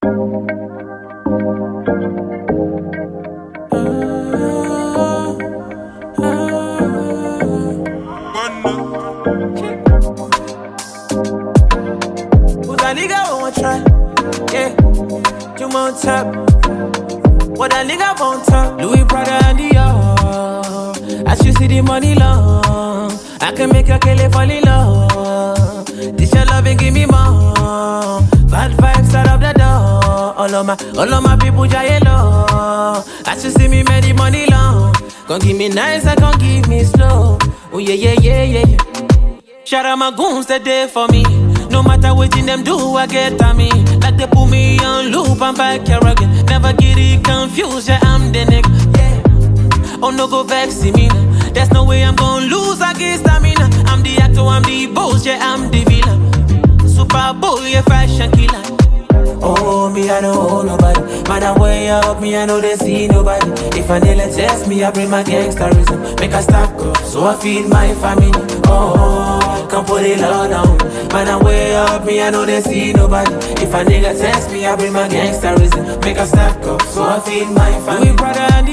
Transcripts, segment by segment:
Who's that nigga won't try? Yeah, you won't top. What that nigga won't talk? Louis Prada and Dior. As you see the money long, I can make a kill fall in love. This your love and give me more. Bad vibes out of the door. All of my people jay low. As you see me make the money long. Gon' give me nice and gon' give me slow. Oh yeah, yeah, yeah, yeah, yeah. Shout out my goons that there for me. No matter what in them do, I get on me. Like they put me on loop, I'm back here again. Never get it confused, yeah, I'm the nigga. Yeah. Oh, no, go vex me. There's no way I'm gonna lose against stamina. I'm the actor, I'm the boss, yeah, I'm the villain. Super Bowl, yeah, fashion killer. Oh, me, I don't owe nobody. Man, I way up, me, I know they see nobody. If I nearly test me, I bring my gangsterism. Make a stack up, so I feed my family. Oh, come put it all down. Man, I way up, me, I know they see nobody. If a nigga test me, I bring my gangsterism. Make a stack up, so I feed my family. We Prada and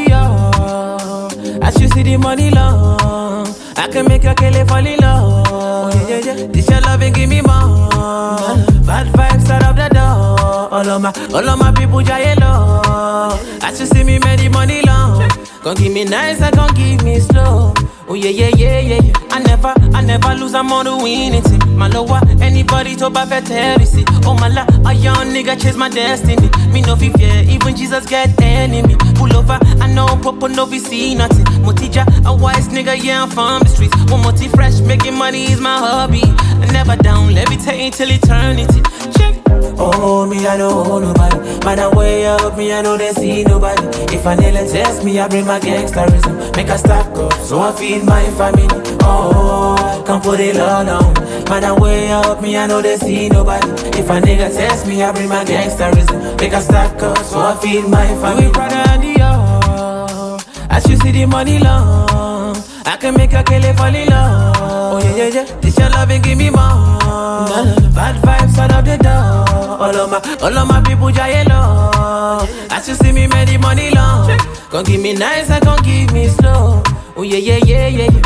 Dior. As you see the money long, I can make a kill fall in love. Oh, yeah, yeah, yeah. This your love and give me more. Bad vibes out of the door. All of my people jay low. As you see me make the money long. Gon' give me nice and gon' give me slow. Oh yeah, yeah, yeah, yeah, yeah. I never lose, I'm on the winning team. My lower, anybody to perfect heresy. Oh my la, a young nigga chase my destiny. Me no fear, even Jesus get enemy. Pull over, I know Popo no be see nothing. Motija, a wise nigga, yeah, I'm from the streets. One moti fresh, making money is my hobby. I never down, levitating till eternity. Check. Oh, me, I don't owe nobody. Man, I way up, me, I know they see nobody. If I nearly test me, I bring my gangsterism. Make a stack up, so I feed my family. Oh, come put it all down. Man, I way up, me, I know they see nobody. If a nigga test me, I bring my gangsterism. Make a stack up, so I feed my family. We Prada and Dior. As you see the money long, I can make a kill fall in love. Oh yeah, yeah, yeah. This your love and give me more. Bad vibes out of the door. All of my people jay low. As you see me make the money long. Gon' give me nice and gon' give me slow. Oh yeah, yeah, yeah, yeah, yeah.